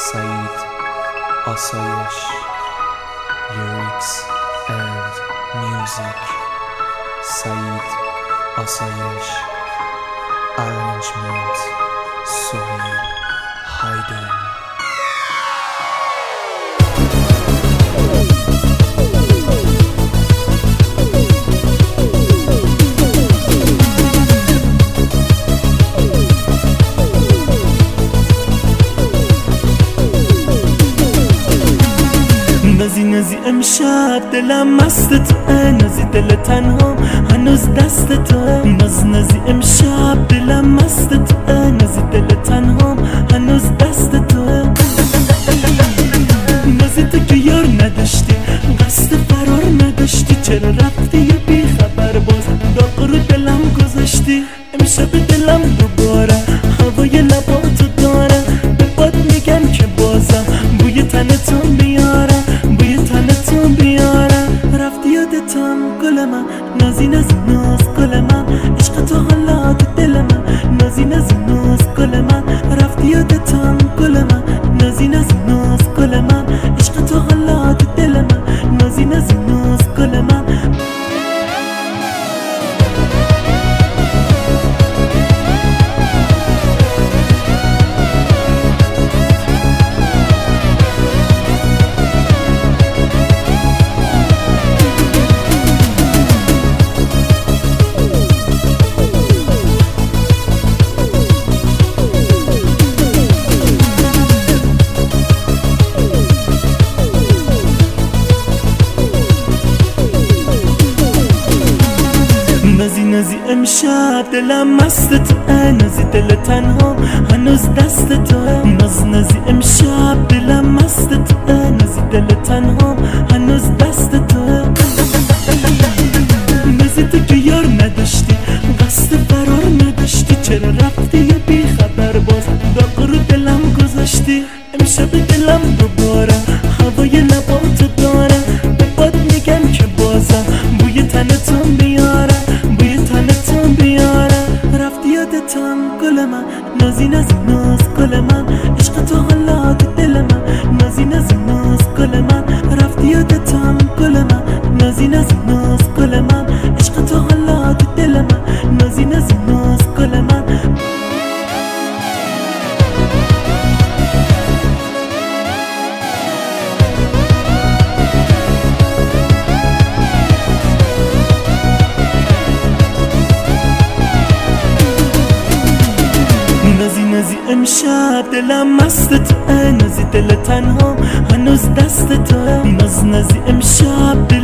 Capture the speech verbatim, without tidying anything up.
سعید آسایش لیریکس اند میوزیک سعید آسایش ارنجمنت سهیل هایدن نازی نازی امشب دلم مست توه، نازی دل تنها هنوز دست توه. ناز نازی امشب دلم مست توه، نازی دل تنها هنوز دست توه. نازی تو که یار نداشتی، قصد فرار نداشتی، چرا رفتی یه بی خبر باز داغ رو دلم گذاشتی. امشب دلم دوباره هوای لباتو داره، به باد میگم که بازم بوی تنتون بیاره، بوی تنتون بیاره. رفتی یادتم گل من، نازی نازی ناز گل من، عشق تو حالا تو دل من، نازی نازی ناز گل من. رفتی یادتم گل من، نازی نازی ناز گل من، عشق تو حالا تو دل من، نازی نازی ناز گل من. نازی نازی امشب دلم مست توه، نازی دل تنها هنوز دست توه. ناز نازی امشب دلم مست توه، نازی دل تنها هنوز دست توه. نازی تو که یار نداشتی، قصد فرار نداشتی، چرا رفتی یه بی خبر باز داغ رو دلم گذاشتی. امشب دلم دوباره هوای لباتو داره، به باد میگم که بازم بوی تنتون بیاره، بوی تنتون بیاره. رفتی یادتم گل من، نازی نازی ناز گل من، عشق تو حالا تو دل من، نازی نازی ناز گل من. رفتی یادتم گل من، نازی نازی ناز گل من، عشق تو حالا تو دل من، نازی نازی ناز گل من. نازی نازی امشب دلم مست توه، نازی دل تنها هنوز دست توه. ناز نازی امشب